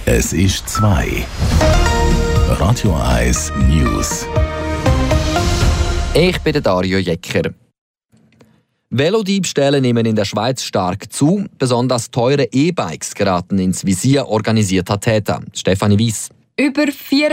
Es ist 2. Radio 1 News. Ich bin Dario Jecker. Velodiebstähle nehmen in der Schweiz stark zu. Besonders teure E-Bikes geraten ins Visier organisierter Täter. Stefanie Weiss. Über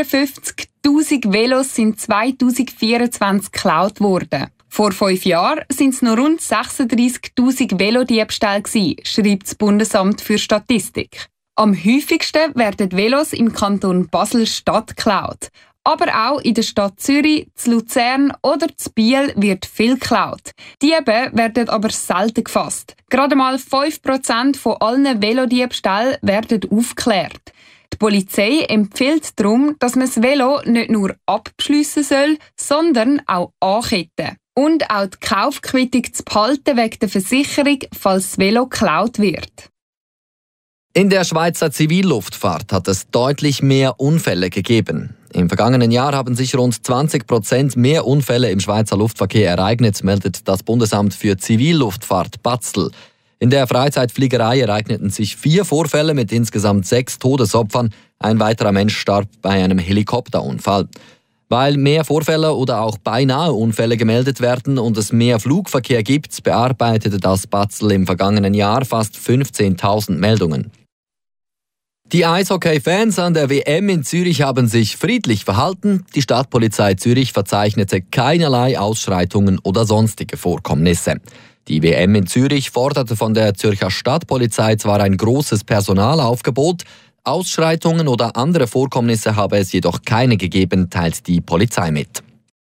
54'000 Velos sind 2024 geklaut worden. Vor 5 Jahren sind es noch rund 36'000 Velodiebstähle gewesen, schreibt das Bundesamt für Statistik. Am häufigsten werden Velos im Kanton Basel-Stadt geklaut. Aber auch in der Stadt Zürich, zu Luzern oder zu Biel wird viel geklaut. Diebe werden aber selten gefasst. Gerade mal 5% von allen Velodiebstählen werden aufgeklärt. Die Polizei empfiehlt darum, dass man das Velo nicht nur abschliessen soll, sondern auch anketten. Und auch die Kaufquittung zu behalten wegen der Versicherung, falls das Velo geklaut wird. In der Schweizer Zivilluftfahrt hat es deutlich mehr Unfälle gegeben. Im vergangenen Jahr haben sich rund 20% mehr Unfälle im Schweizer Luftverkehr ereignet, meldet das Bundesamt für Zivilluftfahrt BAZL. In der Freizeitfliegerei ereigneten sich 4 Vorfälle mit insgesamt 6 Todesopfern. Ein weiterer Mensch starb bei einem Helikopterunfall. Weil mehr Vorfälle oder auch beinahe Unfälle gemeldet werden und es mehr Flugverkehr gibt, bearbeitete das BAZL im vergangenen Jahr fast 15.000 Meldungen. Die Eishockey-Fans an der WM in Zürich haben sich friedlich verhalten. Die Stadtpolizei Zürich verzeichnete keinerlei Ausschreitungen oder sonstige Vorkommnisse. Die WM in Zürich forderte von der Zürcher Stadtpolizei zwar ein großes Personalaufgebot, Ausschreitungen oder andere Vorkommnisse habe es jedoch keine gegeben, teilt die Polizei mit.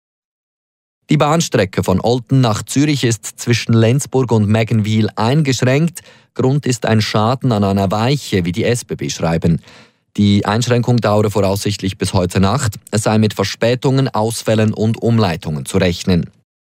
Die Bahnstrecke von Olten nach Zürich ist zwischen Lenzburg und Meggenwil eingeschränkt. Grund ist ein Schaden an einer Weiche, wie die SBB schreiben. Die Einschränkung dauere voraussichtlich bis heute Nacht. Es sei mit Verspätungen, Ausfällen und Umleitungen zu rechnen.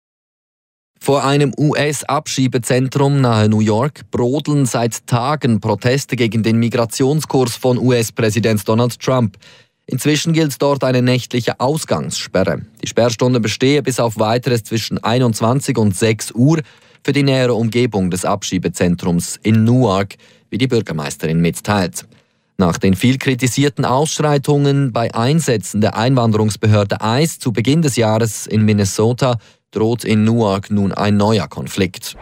Vor einem US-Abschiebezentrum nahe New York brodeln seit Tagen Proteste gegen den Migrationskurs von US-Präsident Donald Trump. Inzwischen gilt dort eine nächtliche Ausgangssperre. Die Sperrstunde bestehe bis auf Weiteres zwischen 21 und 6 Uhr für die nähere Umgebung des Abschiebezentrums in Newark, wie die Bürgermeisterin mitteilt. Nach den viel kritisierten Ausschreitungen bei Einsätzen der Einwanderungsbehörde ICE zu Beginn des Jahres in Minnesota droht in Newark nun ein neuer Konflikt.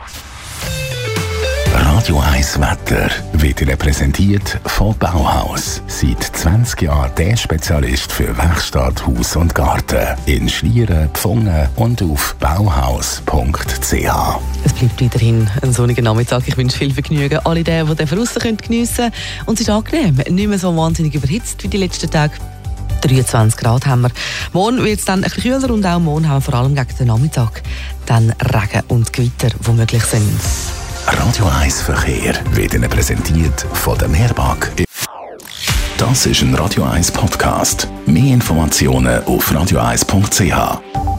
Radio 1 Wetter wird Ihnen präsentiert von Bauhaus. Seit 20 Jahren der Spezialist für Werkstatt, Haus und Garten. In Schlieren, Pfungen und auf bauhaus.ch. Es bleibt weiterhin ein sonniger Nachmittag. Ich wünsche viel Vergnügen alle denen, die den draussen geniessen können. Und es ist angenehm, nicht mehr so wahnsinnig überhitzt wie die letzten Tage. 23 Grad haben wir. Morgen wird es dann ein bisschen kühler und auch morgen haben wir vor allem gegen den Nachmittag dann Regen und Gewitter, die möglich sind. Radio 1 Verkehr wird Ihnen präsentiert von der Mehrbank. Das ist ein Radio 1 Podcast. Mehr Informationen auf radio1.ch.